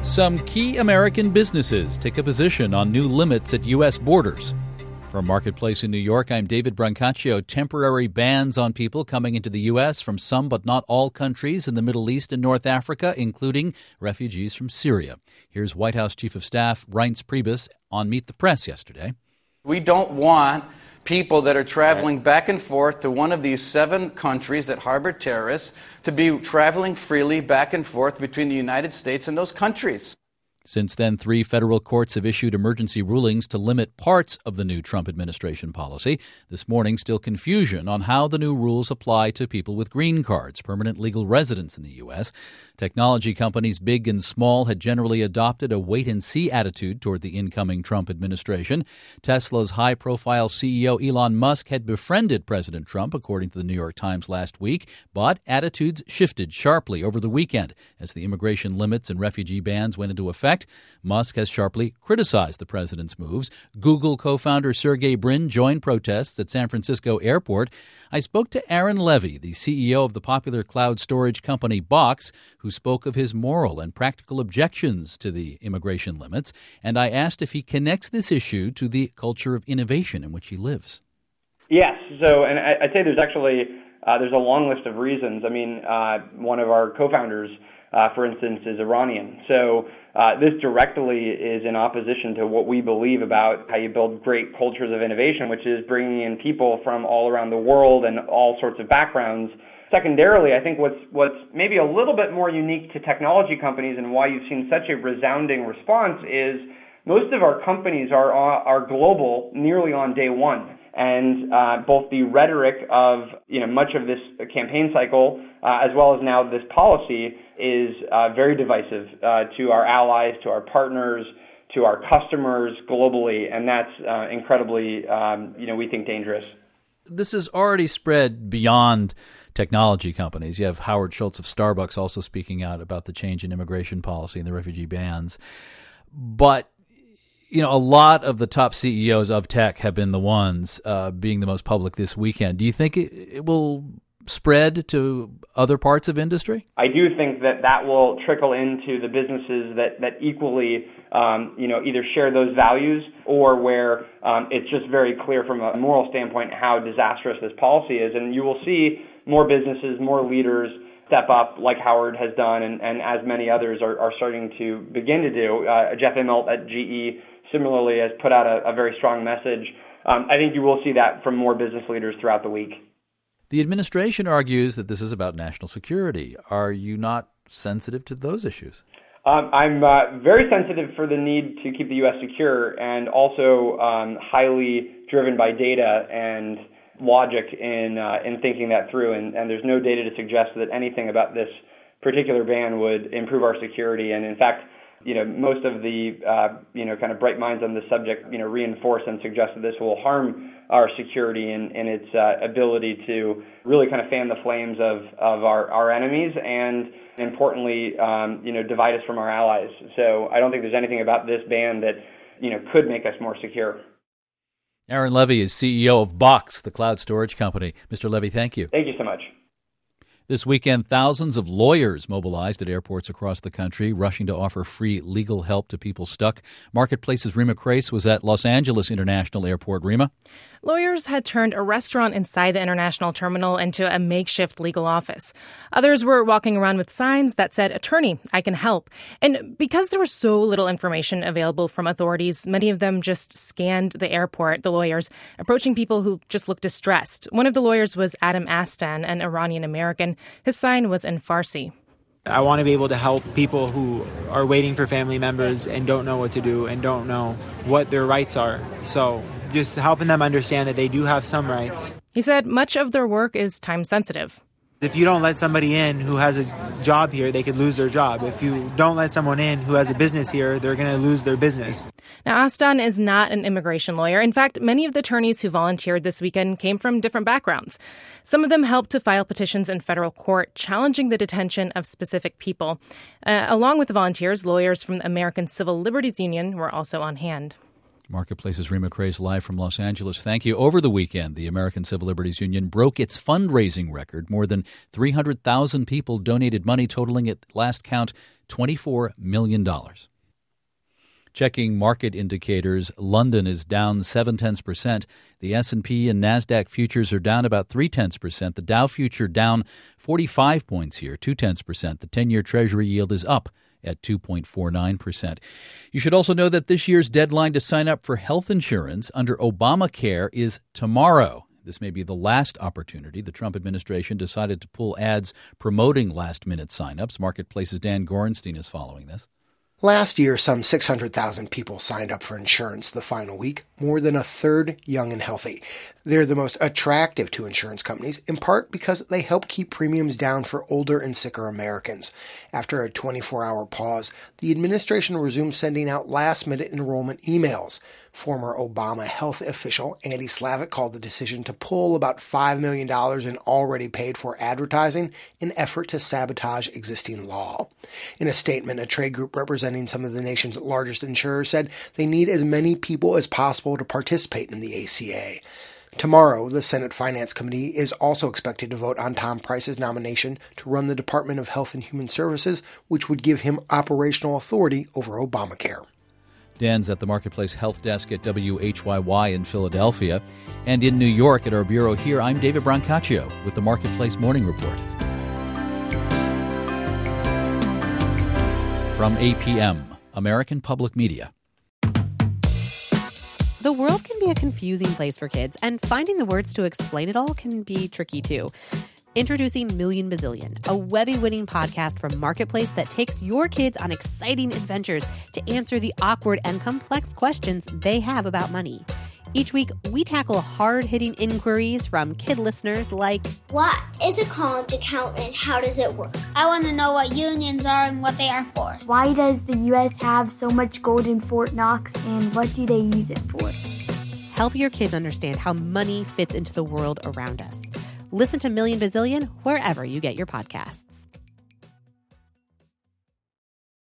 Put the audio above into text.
Some key American businesses take a position on new limits at U.S. borders. From Marketplace in New York, I'm David Brancaccio. Temporary bans on people coming into the U.S. from some but not all countries in the Middle East and North Africa, including refugees from Syria. Here's White House Chief of Staff Reince Priebus on Meet the Press yesterday. We don't want people that are traveling back and forth to one of these 7 countries that harbor terrorists to be traveling freely back and forth between the United States and those countries. Since then, 3 federal courts have issued emergency rulings to limit parts of the new Trump administration policy. This morning, still confusion on how the new rules apply to people with green cards, permanent legal residents in the U.S. Technology companies big and small had generally adopted a wait-and-see attitude toward the incoming Trump administration. Tesla's high-profile CEO Elon Musk had befriended President Trump, according to the New York Times last week, but attitudes shifted sharply over the weekend as the immigration limits and refugee bans went into effect. Musk has sharply criticized the president's moves. Google co-founder Sergey Brin joined protests at San Francisco Airport. I spoke to Aaron Levie, the CEO of the popular cloud storage company Box, who spoke of his moral and practical objections to the immigration limits, and I asked if he connects this issue to the culture of innovation in which he lives. Yes. So, and I'd say there's actually there's a long list of reasons. I mean, one of our co-founders, for instance, is Iranian. So this directly is in opposition to what we believe about how you build great cultures of innovation, which is bringing in people from all around the world and all sorts of backgrounds. Secondarily, I think what's maybe a little bit more unique to technology companies and why you've seen such a resounding response is most of our companies are global nearly on day one. And both the rhetoric of much of this campaign cycle, as well as now this policy, is very divisive to our allies, to our partners, to our customers globally, and that's incredibly, we think, dangerous. This has already spread beyond technology companies. You have Howard Schultz of Starbucks also speaking out about the change in immigration policy and the refugee bans. But a lot of the top CEOs of tech have been the ones being the most public this weekend. Do you think it will spread to other parts of industry? I do think that will trickle into the businesses that equally, either share those values or where it's just very clear from a moral standpoint how disastrous this policy is. And you will see more businesses, more leaders step up like Howard has done and as many others are starting to begin to do. Jeff Immelt at GE similarly has put out a very strong message. I think you will see that from more business leaders throughout the week. The administration argues that this is about national security. Are you not sensitive to those issues? I'm very sensitive for the need to keep the U.S. secure and also highly driven by data and logic in thinking that through. And there's no data to suggest that anything about this particular ban would improve our security. And in fact, most of the, kind of bright minds on this subject, reinforce and suggest that this will harm our security and its ability to really kind of fan the flames of our enemies and, importantly, divide us from our allies. So I don't think there's anything about this ban that, could make us more secure. Aaron Levie is CEO of Box, the cloud storage company. Mr. Levie, thank you. Thank you so much. This weekend, thousands of lawyers mobilized at airports across the country, rushing to offer free legal help to people stuck. Marketplace's Rima Crace was at Los Angeles International Airport. Rima? Lawyers had turned a restaurant inside the international terminal into a makeshift legal office. Others were walking around with signs that said, "Attorney, I can help." And because there was so little information available from authorities, many of them just scanned the airport, the lawyers, approaching people who just looked distressed. One of the lawyers was Adam Astan, an Iranian American. His sign was in Farsi. I want to be able to help people who are waiting for family members and don't know what to do and don't know what their rights are. So just helping them understand that they do have some rights. He said much of their work is time sensitive. If you don't let somebody in who has a job here, they could lose their job. If you don't let someone in who has a business here, they're going to lose their business. Now, Astan is not an immigration lawyer. In fact, many of the attorneys who volunteered this weekend came from different backgrounds. Some of them helped to file petitions in federal court challenging the detention of specific people. Along with the volunteers, lawyers from the American Civil Liberties Union were also on hand. Marketplace's Rima Craze live from Los Angeles. Thank you. Over the weekend, the American Civil Liberties Union broke its fundraising record. More than 300,000 people donated money, totaling at last count $24 million. Checking market indicators, London is down 0.7%. The S&P and NASDAQ futures are down about 0.3%. The Dow future down 45 points here, 0.2%. The 10-year Treasury yield is up at 2.49%. You should also know that this year's deadline to sign up for health insurance under Obamacare is tomorrow. This may be the last opportunity. The Trump administration decided to pull ads promoting last-minute signups. Marketplace's Dan Gorenstein is following this. Last year, some 600,000 people signed up for insurance the final week, more than a third young and healthy. They're the most attractive to insurance companies, in part because they help keep premiums down for older and sicker Americans. After a 24-hour pause, the administration resumed sending out last-minute enrollment emails. Former Obama health official Andy Slavitt called the decision to pull about $5 million in already paid-for advertising in effort to sabotage existing law. In a statement, a trade group representing some of the nation's largest insurers said they need as many people as possible to participate in the ACA. Tomorrow, the Senate Finance Committee is also expected to vote on Tom Price's nomination to run the Department of Health and Human Services, which would give him operational authority over Obamacare. Dan's at the Marketplace Health Desk at WHYY in Philadelphia. And in New York at our bureau here, I'm David Brancaccio with the Marketplace Morning Report. From APM, American Public Media. The world can be a confusing place for kids, and finding the words to explain it all can be tricky too. Introducing Million Bazillion, a Webby-winning podcast from Marketplace that takes your kids on exciting adventures to answer the awkward and complex questions they have about money. Each week, we tackle hard-hitting inquiries from kid listeners like, what is a college account and how does it work? I want to know what unions are and what they are for. Why does the U.S. have so much gold in Fort Knox, and what do they use it for? Help your kids understand how money fits into the world around us. Listen to Million Bazillion wherever you get your podcasts.